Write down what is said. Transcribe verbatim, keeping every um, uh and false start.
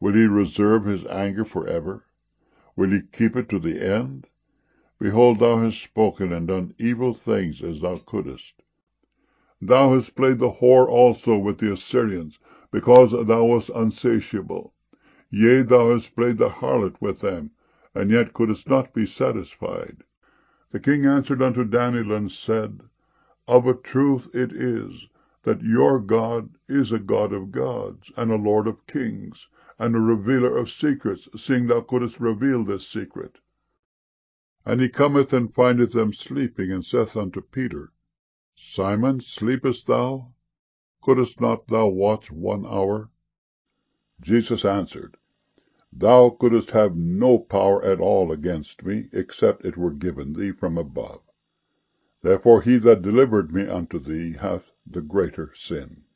Will he reserve his anger forever? Will he keep it to the end? Behold, thou hast spoken and done evil things as thou couldest. Thou hast played the whore also with the Assyrians, because thou wast unsatiable. Yea, thou hast played the harlot with them, and yet couldest not be satisfied. The king answered unto Daniel and said, Of a truth it is, that your God is a God of gods, and a Lord of kings, and a revealer of secrets, seeing thou couldest reveal this secret. And he cometh and findeth them sleeping, and saith unto Peter, Simon, sleepest thou? Couldest not thou watch one hour? Jesus answered, Thou couldest have no power at all against me, except it were given thee from above. Therefore he that delivered me unto thee hath the greater sin.